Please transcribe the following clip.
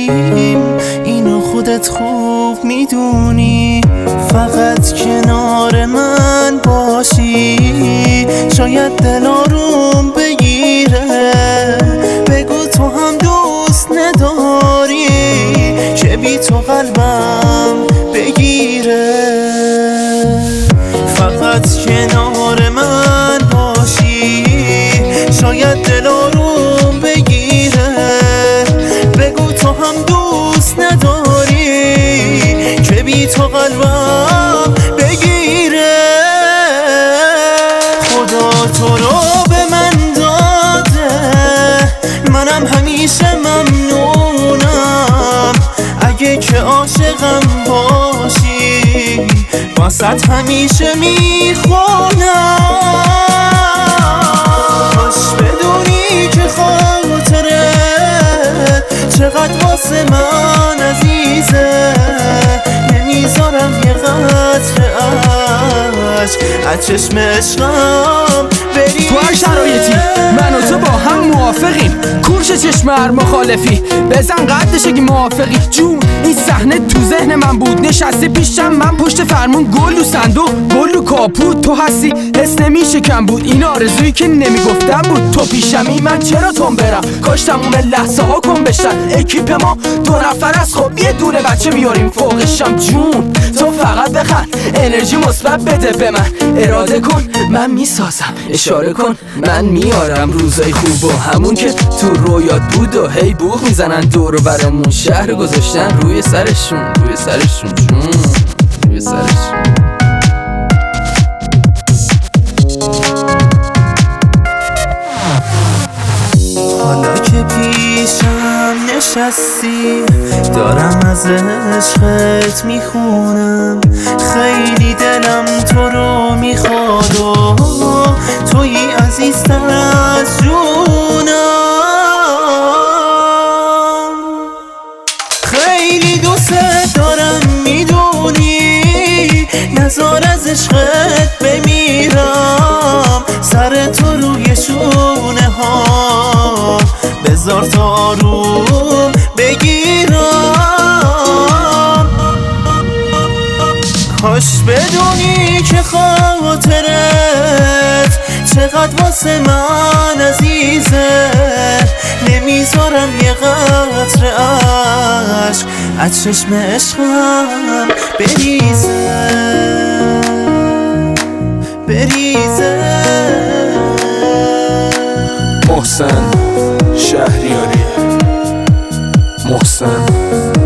باشیم اینو خودت خوب میدونی. فقط کنار من باشی شاید دل آروم بگیره. بگو تو هم دوست نداری که بی تو قلبم بگیره. فقط کنار من باشی شاید دل آروم بگیره. بگو تو هم دوست نداری که بی تو قلبم بگیره. خدا تو رو به من داده منم همیشه ممنونم. اگه که عاشقم باشی واسط همیشه میخونم. کاش بدونی که خاطره چقدر واسه من عزیزه. نمیذارم یه قطره عشق از چشم عشقم بریزه. تو هر شرایطی من و تو با هم موافقیم. کورش چشم هر مخالفی بزن قدش اگه موافقی. جون این صحنه تو ذهن من بود. نشسته پیشم من پشت فرمون گل و صندوق گل و کاپوت. تو هستی حس نمیشه کم بود. این آرزویی که نمیگفتم بود. تو پیشمی من چرا تون برم. کاش تموم لحظه ها کن بشن. اکیپ ما 2 نفر از خب یه دونه بچه بیاریم فوقشم. جون تو فقط بخند انرژی مثبت بده به من. اراده کن من میسازم اشاره کن من میارم. روزای خوب و همون که تو رویات بود و هی بوق میزنن دور و برمون. شهر گذاشتن روی سرشون روی سرشون جون روی سرشون. حالا که پیشم نشستی دارم از عشقت میخونم. خیلی دلم تو رو میخواد و تویی عزیزتر از جونم. خیلی دوست دارم میدونی نزار از عشقت بمیرم. سر تو روی شونه ها بذار تا آروم بگیرم. کاش بدونی که خاطرت چقدر واسه من عزیزه. نمیذارم یه قطره عشق از چشم عشقم بریزه بریزه. محسن شهریاری محسن